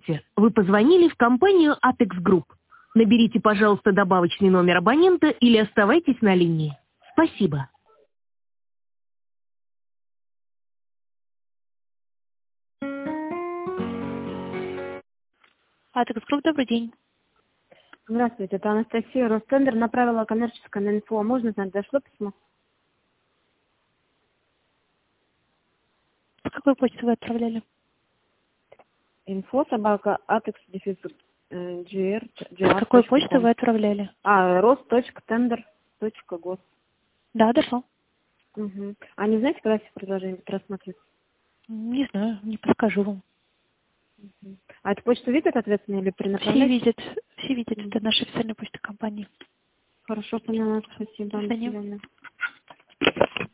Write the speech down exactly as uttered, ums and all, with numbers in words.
Здравствуйте. Вы позвонили в компанию Apex Group. Наберите, пожалуйста, добавочный номер абонента или оставайтесь на линии. Спасибо. Apex Group, добрый день. Здравствуйте, это Анастасия. Ростендер направила коммерческое на инфо. Можно знать, дошло письмо? С какой почты вы отправляли? Инфо собака Apex дефис джи ар. С какой почты вы отправляли? А, рост.тендер.гос. Да, дошло. Угу. А не знаете, когда все предложения будут рассматриваться? Не знаю, не подскажу вам. Угу. А эту почту видят ответственно или при Все направлении? видят, все видят, это наша официальная почта компании. Хорошо, поняла. Спасибо. До свидания. До свидания.